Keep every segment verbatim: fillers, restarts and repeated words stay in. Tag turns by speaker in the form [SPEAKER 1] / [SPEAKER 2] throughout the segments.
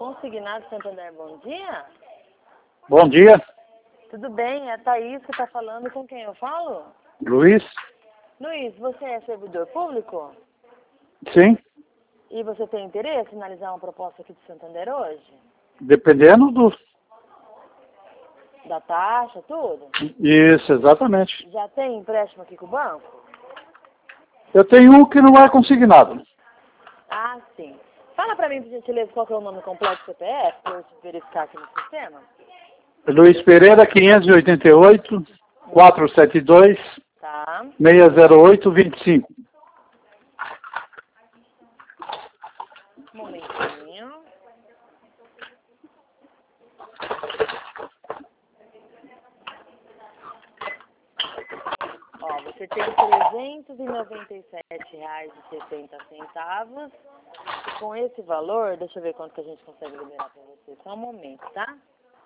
[SPEAKER 1] Consignado Santander, bom dia.
[SPEAKER 2] Bom dia.
[SPEAKER 1] Tudo bem, é a Thaís que está falando. Com quem eu falo?
[SPEAKER 2] Luiz?
[SPEAKER 1] Luiz, você é servidor público?
[SPEAKER 2] Sim.
[SPEAKER 1] E você tem interesse em analisar uma proposta aqui de Santander hoje?
[SPEAKER 2] Dependendo do...
[SPEAKER 1] Da taxa, tudo?
[SPEAKER 2] Isso, exatamente.
[SPEAKER 1] Já tem empréstimo aqui com o banco?
[SPEAKER 2] Eu tenho um que não é consignado.
[SPEAKER 1] Ah, sim. Fala pra mim, por gentileza, qual que é o nome completo do C P F, para eu verificar aqui no sistema.
[SPEAKER 2] Luiz Pereira, quinhentos e oitenta e oito, quatrocentos e setenta e dois,
[SPEAKER 1] Tá.
[SPEAKER 2] seiscentos e oito, vinte e cinco.
[SPEAKER 1] Um momentinho. Ó, você tem trezentos e noventa e sete reais e sessenta centavos. E com esse valor, deixa eu ver quanto que a gente consegue liberar para você. Só um momento, tá?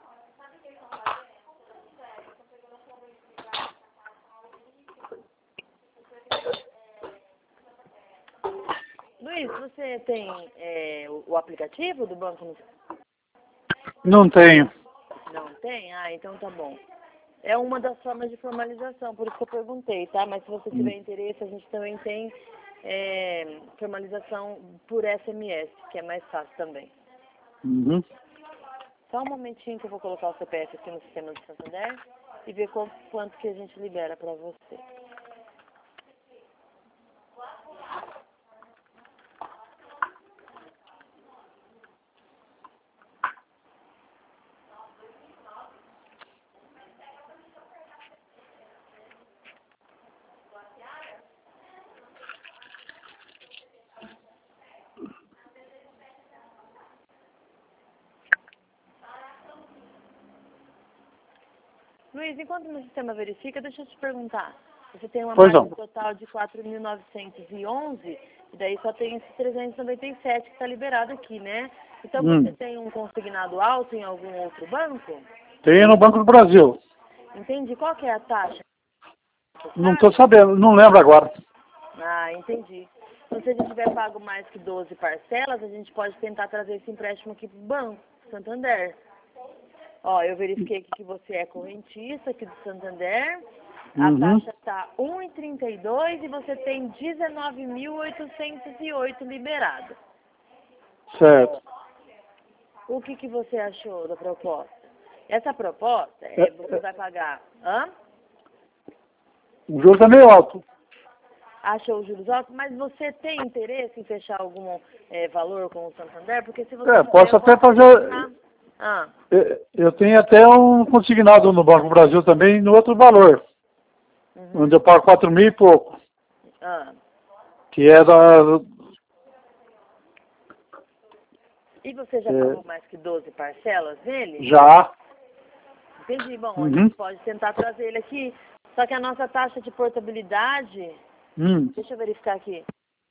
[SPEAKER 1] Luiz, você tem é, o, o aplicativo do banco?
[SPEAKER 2] Não tenho.
[SPEAKER 1] Não tem? Ah, então tá bom. É uma das formas de formalização, por isso que eu perguntei, tá? Mas se você tiver interesse, a gente também tem é, formalização por S M S, que é mais fácil também.
[SPEAKER 2] Uhum.
[SPEAKER 1] Só um momentinho que eu vou colocar o C P F aqui no sistema de Santander e ver quanto, quanto que a gente libera para você. Luiz, enquanto o meu sistema verifica, deixa eu te perguntar. Você tem uma
[SPEAKER 2] Pois
[SPEAKER 1] margem
[SPEAKER 2] não.
[SPEAKER 1] total de quatro mil novecentos e onze, e daí só tem esse trezentos e noventa e sete que está liberado aqui, né? Então
[SPEAKER 2] Hum.
[SPEAKER 1] você tem um consignado alto em algum outro banco?
[SPEAKER 2] Tenho no Banco do Brasil.
[SPEAKER 1] Entendi. Qual que é a taxa?
[SPEAKER 2] Não estou sabendo, não lembro agora.
[SPEAKER 1] Ah, entendi. Então, se a gente tiver pago mais que doze parcelas, a gente pode tentar trazer esse empréstimo aqui para o banco, Santander. Ó, eu verifiquei aqui que você é correntista aqui do Santander. A
[SPEAKER 2] Uhum.
[SPEAKER 1] taxa está um vírgula trinta e dois e você tem dezenove mil oitocentos e oito liberado.
[SPEAKER 2] Certo.
[SPEAKER 1] O que, que você achou da proposta? Essa proposta, é,
[SPEAKER 2] É,
[SPEAKER 1] você vai pagar... Hã?
[SPEAKER 2] O juros é meio alto.
[SPEAKER 1] Achou os juros altos? Mas você tem interesse em fechar algum é, valor com o Santander? Porque se você
[SPEAKER 2] É,
[SPEAKER 1] tiver,
[SPEAKER 2] posso
[SPEAKER 1] eu
[SPEAKER 2] até
[SPEAKER 1] posso
[SPEAKER 2] fazer...
[SPEAKER 1] adicionar. Ah,
[SPEAKER 2] Eu eu tenho até um consignado no Banco do Brasil também, no outro valor.
[SPEAKER 1] uhum.
[SPEAKER 2] Onde eu pago quatro mil e pouco.
[SPEAKER 1] Ah.
[SPEAKER 2] Que é da...
[SPEAKER 1] E você já
[SPEAKER 2] É,
[SPEAKER 1] pagou mais que doze parcelas nele?
[SPEAKER 2] já.
[SPEAKER 1] Entendi. Bom, a
[SPEAKER 2] Uhum.
[SPEAKER 1] gente pode tentar trazer ele aqui. Só que a nossa taxa de portabilidade...
[SPEAKER 2] Hum.
[SPEAKER 1] Deixa eu verificar aqui.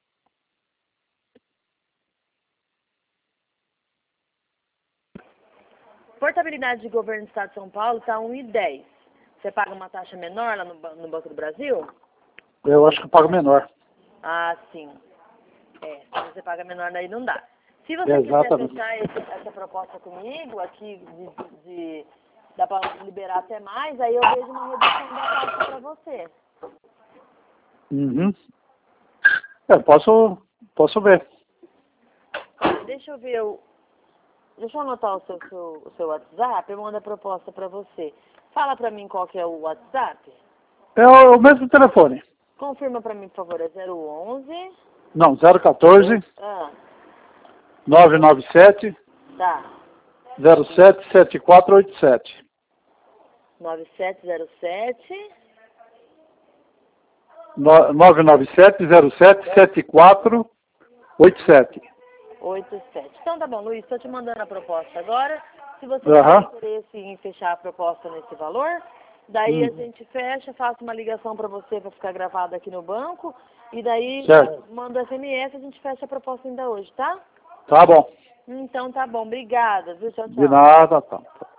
[SPEAKER 1] Portabilidade de governo do Estado de São Paulo está um vírgula dez. Você paga uma taxa menor lá no, ba- no Banco do Brasil?
[SPEAKER 2] Eu acho que eu pago menor.
[SPEAKER 1] Ah, sim. É, se você paga menor, daí não dá. Se você quiser
[SPEAKER 2] Exatamente.
[SPEAKER 1] fechar esse- essa proposta comigo, aqui, de, de, de- dá para liberar até mais, aí eu vejo uma redução da taxa para você.
[SPEAKER 2] Uhum. É, posso, posso ver.
[SPEAKER 1] Deixa eu ver o... Deixa eu anotar o seu, seu, o seu WhatsApp, eu mando a proposta para você. Fala para mim qual que é o WhatsApp.
[SPEAKER 2] É o, o mesmo telefone.
[SPEAKER 1] Confirma para mim, por favor, é zero onze...
[SPEAKER 2] Não, zero um quatro,
[SPEAKER 1] Ah,
[SPEAKER 2] nove nove sete,
[SPEAKER 1] tá.
[SPEAKER 2] zero sete sete quatro oito sete.
[SPEAKER 1] nove sete zero sete...
[SPEAKER 2] No- nove nove sete, zero sete sete quatro oito sete.
[SPEAKER 1] oito sete. Então tá bom, Luiz, estou te mandando a proposta agora. Se você
[SPEAKER 2] Aham.
[SPEAKER 1] tiver interesse em fechar a proposta nesse valor, daí a
[SPEAKER 2] Hum.
[SPEAKER 1] gente fecha, faço uma ligação para você para ficar gravada aqui no banco, e daí
[SPEAKER 2] Certo.
[SPEAKER 1] manda S M S, a gente fecha a proposta ainda hoje, tá?
[SPEAKER 2] Tá bom.
[SPEAKER 1] Então tá bom, obrigada, viu? Tchau,
[SPEAKER 2] De
[SPEAKER 1] tchau.
[SPEAKER 2] nada, tá.